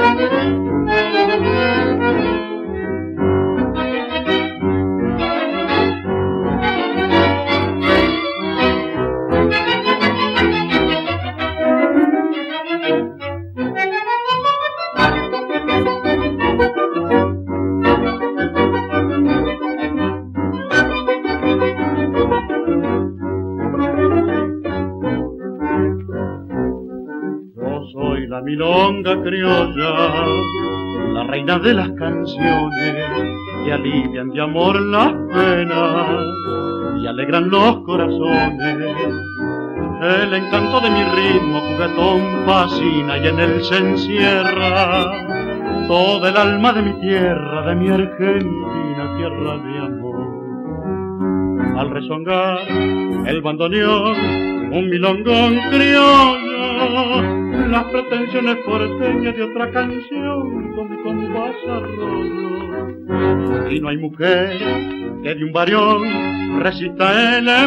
La milonga criolla, la reina de las canciones, que alivian de amor las penas y alegran los corazones. El encanto de mi ritmo juguetón fascina y en él se encierra toda el alma de mi tierra, de mi Argentina, tierra de amor. Al rezongar el bandoneón, un milongón criollo, las pretensiones porteñas de otra canción con mi compás arroyo. Y no hay mujer que de un varión resista el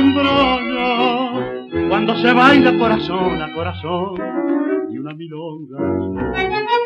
embrollo cuando se baila corazón a corazón y una milonga.